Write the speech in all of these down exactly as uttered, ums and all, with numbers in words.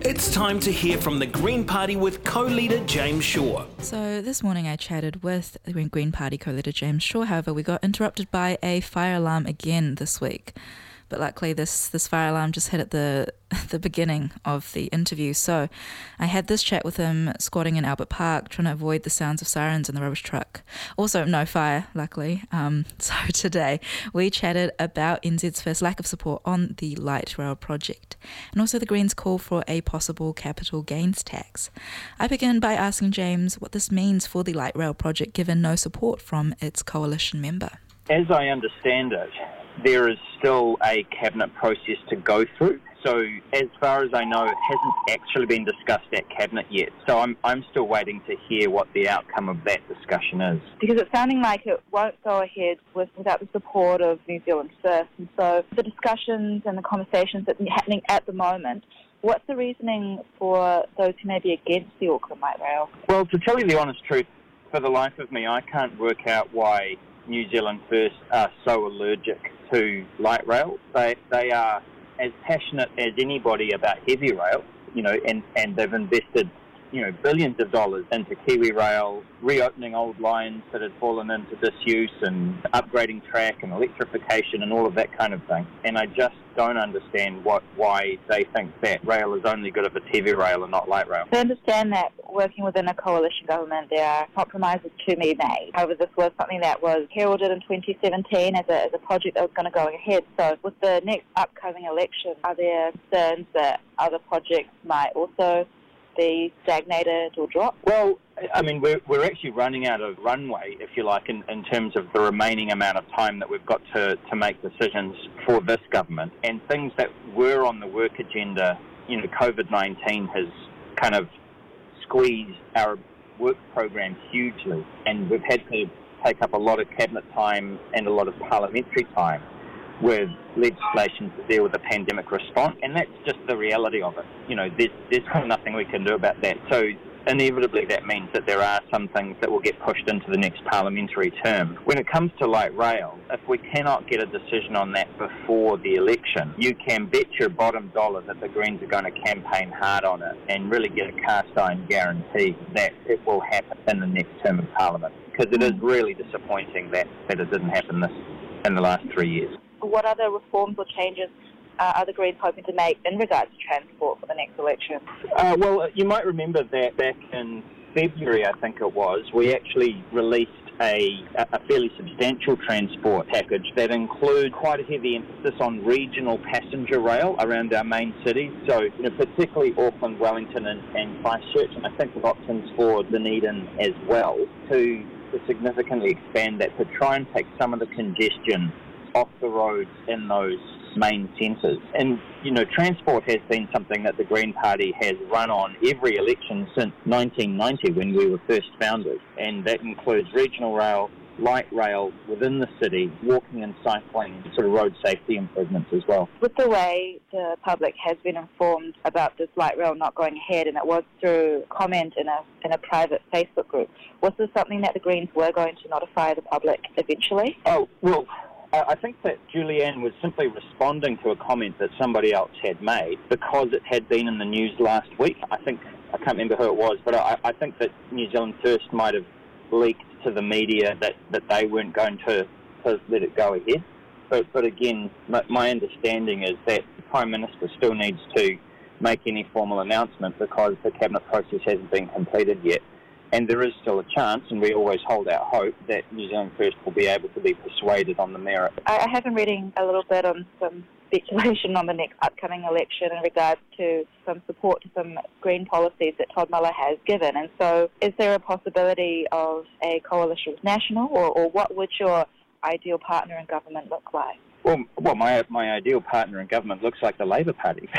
It's time to hear from the Green Party with co-leader James Shaw. So this morning I chatted with the Green Party co-leader James Shaw. However, we got interrupted by a fire alarm again this week. But luckily this, this fire alarm just hit at the the beginning of the interview. So I had this chat with him squatting in Albert Park, trying to avoid the sounds of sirens and the rubbish truck. Also, no fire, luckily. Um, so today we chatted about N Z's first lack of support on the light rail project, and also the Greens' call for a possible capital gains tax. I begin by asking James what this means for the light rail project, given no support from its coalition member. As I understand it, there is still a cabinet process to go through. So as far as I know, it hasn't actually been discussed at cabinet yet. So I'm I'm still waiting to hear what the outcome of that discussion is. Because it's sounding like it won't go ahead with, without the support of New Zealand First. And so the discussions and the conversations that are happening at the moment, what's the reasoning for those who may be against the Auckland Light Rail? Well, to tell you the honest truth, for the life of me, I can't work out why New Zealand First are so allergic to light rail. They they are as passionate as anybody about heavy rail, you know, and, and they've invested, you know, billions of dollars into Kiwi Rail, reopening old lines that had fallen into disuse and upgrading track and electrification and all of that kind of thing. And I just don't understand what why they think that rail is only good if it's heavy rail and not light rail. I understand that working within a coalition government there are compromises to be made. However, this was something that was heralded in twenty seventeen as a, as a project that was going to go ahead. So with the next upcoming election, are there concerns that other projects might also be stagnated or drop? Well, I mean, we're, we're actually running out of runway, if you like, in, in terms of the remaining amount of time that we've got to, to make decisions for this government. And things that were on the work agenda, you know, COVID nineteen has kind of squeezed our work program hugely. And we've had to take up a lot of cabinet time and a lot of parliamentary time with legislation to deal with the pandemic response, and that's just the reality of it. You know, there's, there's kind of nothing we can do about that. So inevitably that means that there are some things that will get pushed into the next parliamentary term. When it comes to light rail, if we cannot get a decision on that before the election, you can bet your bottom dollar that the Greens are going to campaign hard on it and really get a cast-iron guarantee that it will happen in the next term of Parliament, because it is really disappointing that, that it didn't happen this in the last three years. What other reforms or changes uh, are the Greens hoping to make in regards to transport for the next election? Uh, well, you might remember that back in February, I think it was, we actually released a, a fairly substantial transport package that includes quite a heavy emphasis on regional passenger rail around our main cities. So, you know, particularly Auckland, Wellington and, and Christchurch, and I think with options for Dunedin as well, to, to significantly expand that, to try and take some of the congestion off the roads in those main centres. And, you know, transport has been something that the Green Party has run on every election since nineteen ninety, when we were first founded. And that includes regional rail, light rail within the city, walking and cycling, sort of road safety improvements as well. With the way the public has been informed about this light rail not going ahead, and it was through comment in a in a private Facebook group, was this something that the Greens were going to notify the public eventually? Oh, well, I think that Julianne was simply responding to a comment that somebody else had made because it had been in the news last week. I think, I can't remember who it was, but I, I think that New Zealand First might have leaked to the media that, that they weren't going to, to let it go ahead. But, but again, my, my understanding is that the Prime Minister still needs to make any formal announcement because the Cabinet process hasn't been completed yet. And there is still a chance, and we always hold out hope, that New Zealand First will be able to be persuaded on the merit. I have been reading a little bit on some speculation on the next upcoming election in regards to some support to some green policies that Todd Muller has given. And so is there a possibility of a coalition with National, or, or what would your ideal partner in government look like? Well, well my, my ideal partner in government looks like the Labour Party.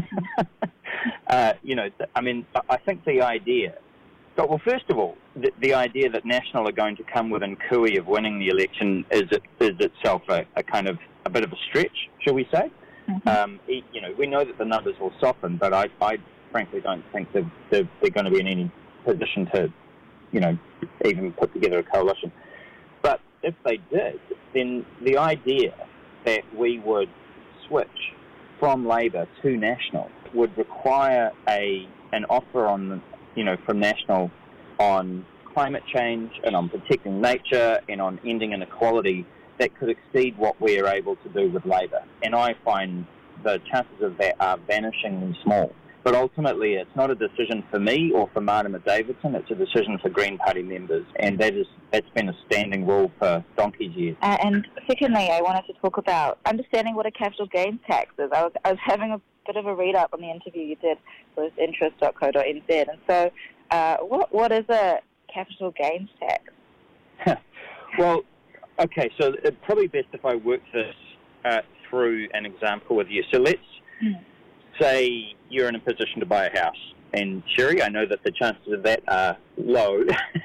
uh, you know, I mean, I think the idea... But, well, first of all, the, the idea that National are going to come within cooey of winning the election is it, is itself a, a kind of a bit of a stretch, shall we say? Mm-hmm. Um, you know, we know that the numbers will soften, but I, I frankly don't think that they're, they're going to be in any position to, you know, even put together a coalition. But if they did, then the idea that we would switch from Labour to National would require a an offer on, you know, from National on climate change and on protecting nature and on ending inequality that could exceed what we are able to do with Labour. And I find the chances of that are vanishingly small. But ultimately, it's not a decision for me or for Marama Davidson. It's a decision for Green Party members, and that is that's been a standing rule for donkey's years. Uh, and secondly, I wanted to talk about understanding what a capital gains tax is. I was I was having a bit of a read up on the interview you did with interest dot co dot n z, and so uh, what what is a capital gains tax? Well, okay, so it's probably best if I work this uh, through an example with you. So let's mm. say you're in a position to buy a house. And Sherry, I know that the chances of that are low.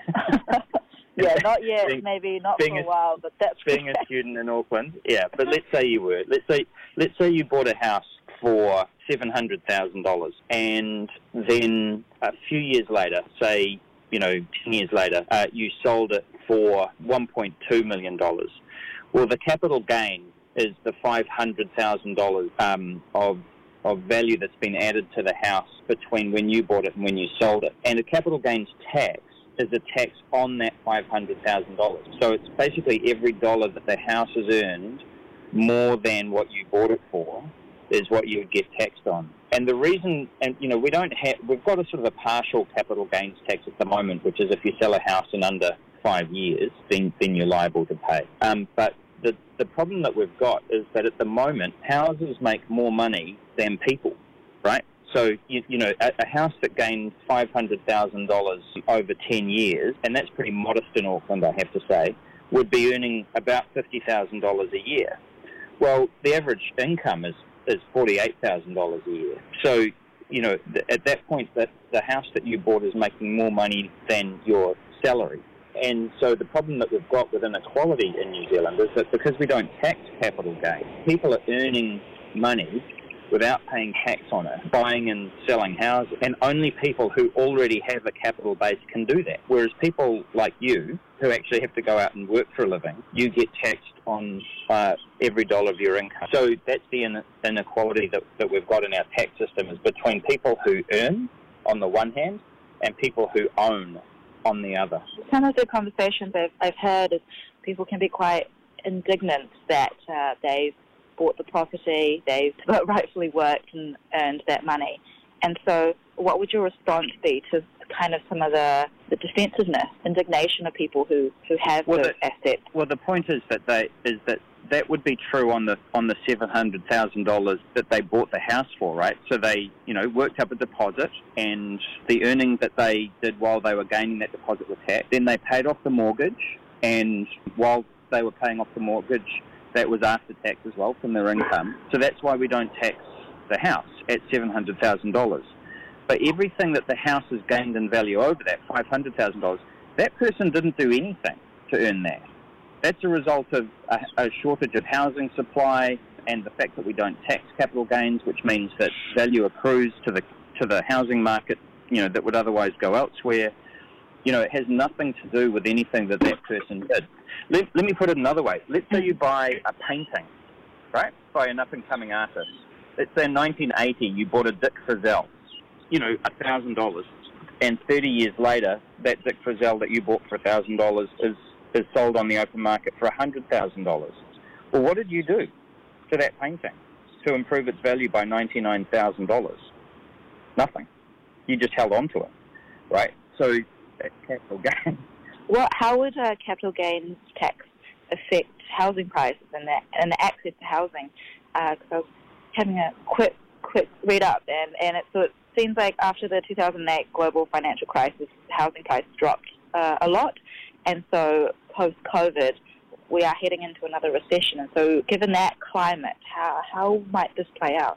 yeah, not yet, being, maybe not for a while, but that's being a student in Auckland. Yeah, but let's say you were. Let's say let's say you bought a house for seven hundred thousand dollars, and then a few years later, say you know ten years later, uh, you sold it for one point two million dollars. Well, the capital gain is the five hundred thousand dollars um, of of value that's been added to the house between when you bought it and when you sold it. And a capital gains tax is a tax on that five hundred thousand dollars. So it's basically every dollar that the house has earned more than what you bought it for is what you would get taxed on. And the reason, and you know, we don't have, we've got a sort of a partial capital gains tax at the moment, which is if you sell a house in under five years, then, then you're liable to pay. Um, but The, the problem that we've got is that at the moment, houses make more money than people, right? So, you, you know, a, a house that gains five hundred thousand dollars over ten years, and that's pretty modest in Auckland, I have to say, would be earning about fifty thousand dollars a year. Well, the average income is, is forty-eight thousand dollars a year. So, you know, th- at that point, that the house that you bought is making more money than your salary. And so the problem that we've got with inequality in New Zealand is that because we don't tax capital gain, people are earning money without paying tax on it, buying and selling houses, and only people who already have a capital base can do that. Whereas people like you, who actually have to go out and work for a living, you get taxed on uh, every dollar of your income. So that's the inequality that, that we've got in our tax system, is between people who earn on the one hand and people who own on the other. Some of the conversations I've, I've heard is people can be quite indignant that uh, they've bought the property, they've rightfully worked and earned that money. And so what would your response be to kind of some of the, the defensiveness, indignation of people who, who have well, those the, assets? Well, the point is that they is that that would be true on the on the seven hundred thousand dollars that they bought the house for, right? So they, you know, worked up a deposit, and the earnings that they did while they were gaining that deposit was taxed. Then they paid off the mortgage, and while they were paying off the mortgage, that was after tax as well from their income. So that's why we don't tax the house at seven hundred thousand dollars. But everything that the house has gained in value over that five hundred thousand dollars, that person didn't do anything to earn that. That's a result of a, a shortage of housing supply and the fact that we don't tax capital gains, which means that value accrues to the to the housing market, you know, that would otherwise go elsewhere. You know, it has nothing to do with anything that that person did. Let, let me put it another way. Let's say you buy a painting, right, by an up-and-coming artist. Let's say in nineteen eighty you bought a Dick Frizzell, you know, one thousand dollars. And thirty years later, that Dick Frizzell that you bought for one thousand dollars is is sold on the open market for one hundred thousand dollars. Well, what did you do to that painting to improve its value by ninety-nine thousand dollars? Nothing. You just held on to it, right? So that's capital gain. Well, how would a capital gains tax affect housing prices and the, and the access to housing? Because uh, I was having a quick quick read up, and, and it, so it seems like after the two thousand eight global financial crisis, housing prices dropped uh, a lot. And so post-COVID, we are heading into another recession. And so given that climate, how how might this play out?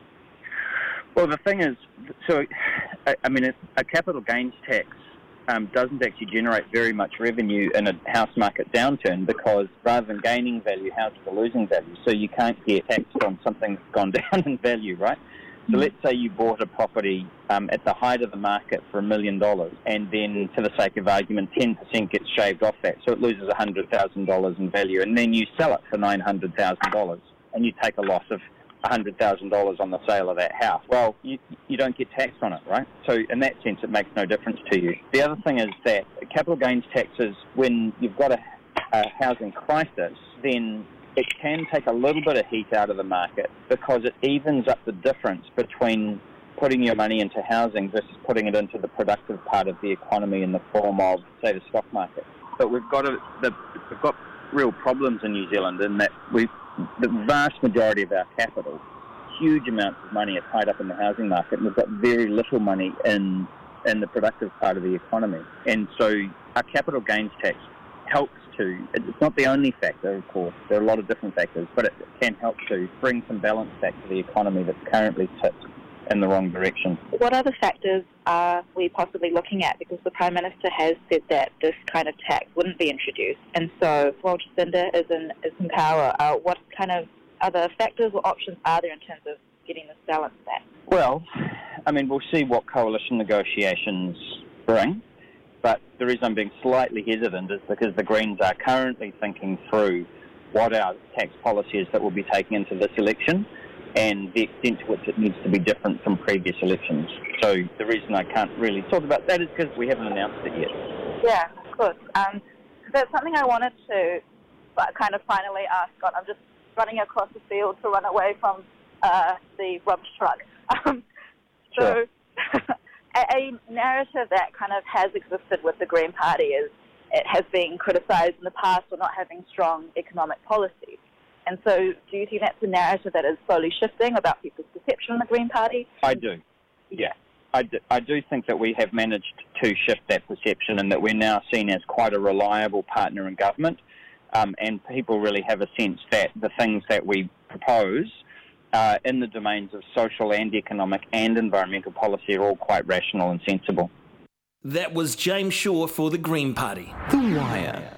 Well, the thing is, so, I mean, a capital gains tax um, doesn't actually generate very much revenue in a house market downturn, because rather than gaining value, houses are losing value. So you can't get taxed on something that's gone down in value, right? So let's say you bought a property um, at the height of the market for a million dollars, and then, for the sake of argument, ten percent gets shaved off that, so it loses one hundred thousand dollars in value, and then you sell it for nine hundred thousand dollars, and you take a loss of one hundred thousand dollars on the sale of that house. Well, you, you don't get taxed on it, right? So in that sense, it makes no difference to you. The other thing is that capital gains taxes, when you've got a, a housing crisis, then it can take a little bit of heat out of the market because it evens up the difference between putting your money into housing versus putting it into the productive part of the economy in the form of, say, the stock market. But we've got a, the, we've got real problems in New Zealand in that we the vast majority of our capital, huge amounts of money, are tied up in the housing market, and we've got very little money in in the productive part of the economy. And so our capital gains tax helps to, it's not the only factor, of course, there are a lot of different factors, but it can help to bring some balance back to the economy that's currently tipped in the wrong direction. What other factors are we possibly looking at? Because the Prime Minister has said that this kind of tax wouldn't be introduced. And so while Jacinda is in, is in power, uh, what kind of other factors or options are there in terms of getting this balance back? Well, I mean, we'll see what coalition negotiations bring. But the reason I'm being slightly hesitant is because the Greens are currently thinking through what our tax policy is that we'll be taking into this election and the extent to which it needs to be different from previous elections. So the reason I can't really talk about that is because we haven't announced it yet. Yeah, of course. Um, that's something I wanted to but kind of finally ask Scott. I'm just running across the field to run away from uh, the rubbish truck. Um, so Sure. a, a narrative that kind of has existed with the Green Party is it has been criticised in the past for not having strong economic policies. And so do you think that's a narrative that is slowly shifting about people's perception of the Green Party? I do, yeah. I do, I do think that we have managed to shift that perception and that we're now seen as quite a reliable partner in government, um, and people really have a sense that the things that we propose uh, in the domains of social and economic and environmental policy are all quite rational and sensible. That was James Shaw for the Green Party. The Wire.